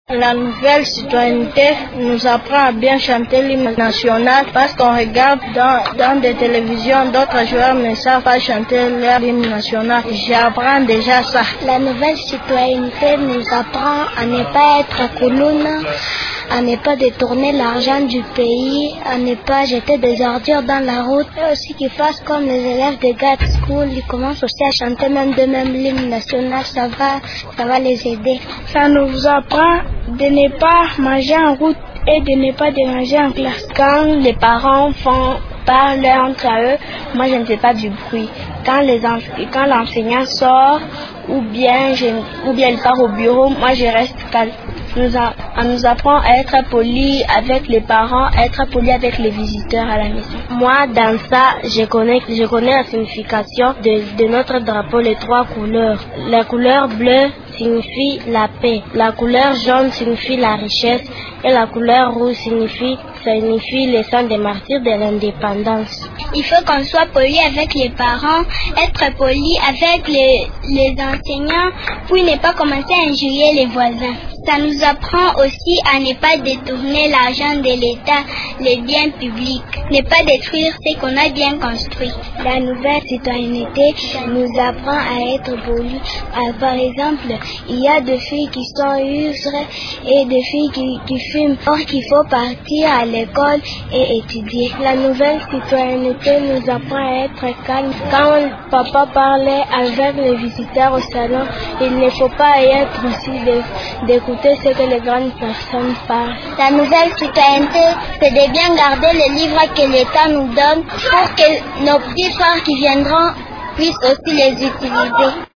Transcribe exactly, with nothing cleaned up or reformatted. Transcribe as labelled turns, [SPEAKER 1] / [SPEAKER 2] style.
[SPEAKER 1] La nouvelle citoyenneté nous apprend à bien chanter l'hymne national parce qu'on regarde dans, dans des télévisions, d'autres joueurs ne savent pas chanter l'hymne national. J'apprends déjà ça.
[SPEAKER 2] La nouvelle citoyenneté nous apprend à ne pas être koulouna, à ne pas détourner l'argent du pays, à ne pas jeter des ordures dans la route, et aussi qu'ils fassent comme les élèves de Gad School, ils commencent aussi à chanter même d'eux-mêmes l'hymne national, ça va, ça va les aider.
[SPEAKER 3] Ça nous apprend de ne pas manger en route et de ne pas déranger en classe.
[SPEAKER 4] Quand les parents font parler entre eux, moi je ne fais pas du bruit. Quand les quand l'enseignant sort ou bien je, ou bien il part au bureau, moi je reste calme. Nous a, on nous apprend à être poli avec les parents, à être poli avec les visiteurs à la maison.
[SPEAKER 5] Moi, dans ça, je connais, je connais la signification de, de notre drapeau, les trois couleurs. La couleur bleue signifie la paix, la couleur jaune signifie la richesse et la couleur rouge signifie, signifie le sang des martyrs de l'indépendance.
[SPEAKER 2] Il faut qu'on soit poli avec les parents, être poli avec les, les enseignants, puis ne pas commencer à injurier les voisins. Ça nous apprend aussi à ne pas détourner l'argent de l'État, les biens publics, ne pas détruire ce qu'on a bien construit.
[SPEAKER 3] La nouvelle citoyenneté nous apprend à être poli. Euh, par exemple, il y a des filles qui sont usres et des filles qui, qui fument. Or qu'il faut partir à l'école et étudier. La nouvelle citoyenneté nous apprend à être calme. Quand papa parlait avec les visiteurs au salon, il ne faut pas être aussi d'écouter ce que les grandes personnes parlent.
[SPEAKER 2] La nouvelle citoyenneté, c'est de bien garder les livres que l'État nous donne pour que nos petits frères qui viendront puissent aussi les utiliser.